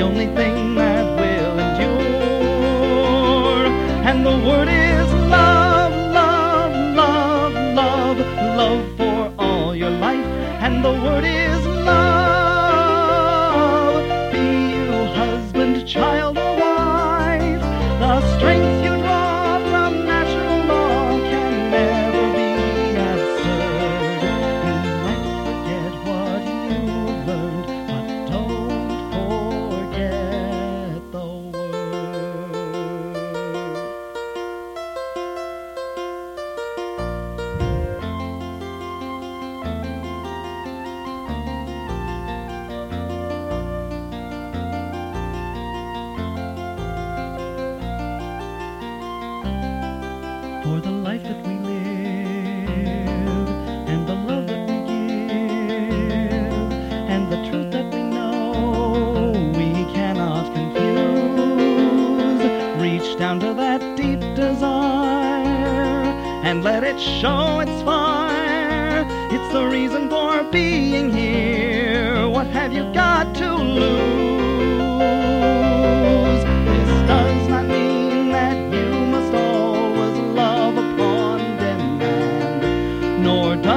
only thing that will endure. And the word is love, love, love, love, love for all your life. And the word is love. Be you husband, child, or wife, the strength you draw from natural law can never be absurd. You might forget what you've learned, but don't forget the for the life that we live, and the love that we give, and the truth that we know we cannot confuse. Reach down to that deep desire and let it show its fire. It's the reason for being here. What have you got to lose? This does not mean that you must always love upon demand, nor does